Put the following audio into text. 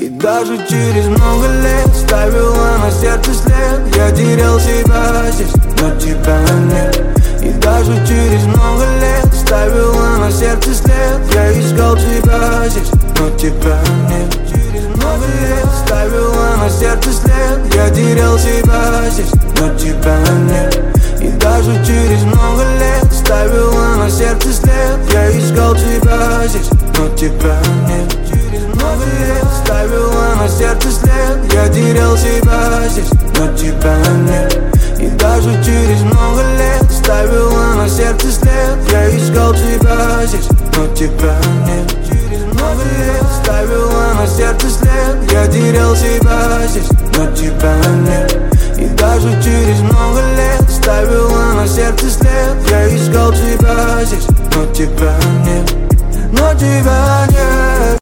даже через много лет ставила на сердце след. Я терял себя здесь, но тебя нет. И даже через много лет ставила на сердце след. Я искал тебя здесь, но тебя нет. Через много лет ставила на сердце след. Я терял себя здесь, но тебя нет. И даже через много лет ставила на сердце след. Я искал тебя здесь, но тебя нет. Через много лет ставила на сердце след. Я терял себя здесь, но тебя нет. И даже через много лет ставила на сердце след. Я искал тебя здесь, но тебя нет. Через много лет ставила на сердце след. Я терял себя здесь, но тебя нет.